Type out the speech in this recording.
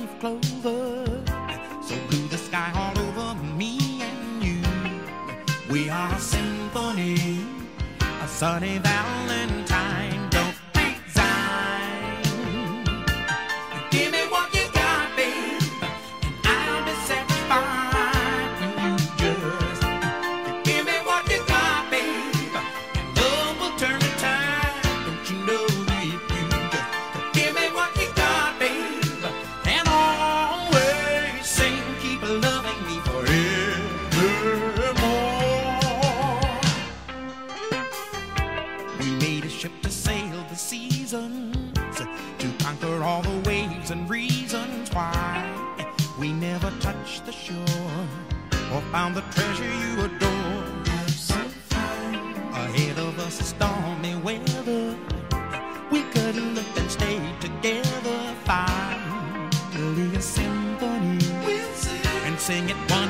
of clover, so blue the sky all over me and you. We are a symphony, a sunny Valentine. Don't resign. Give me what you got, babe, and I'll be satisfied. When you just give me what you got, babe, and love will turn the tide. Don't you know that if you just give me what you got, babe, and always sing, keep loving me forevermore. We made a ship to sail the seasons, to conquer all the waves and reasons why we never touched the shore or found the treasure you adore. Ahead of us stormy weather, we couldn't look and stay together. Finally a symphony, we'll sing and sing it one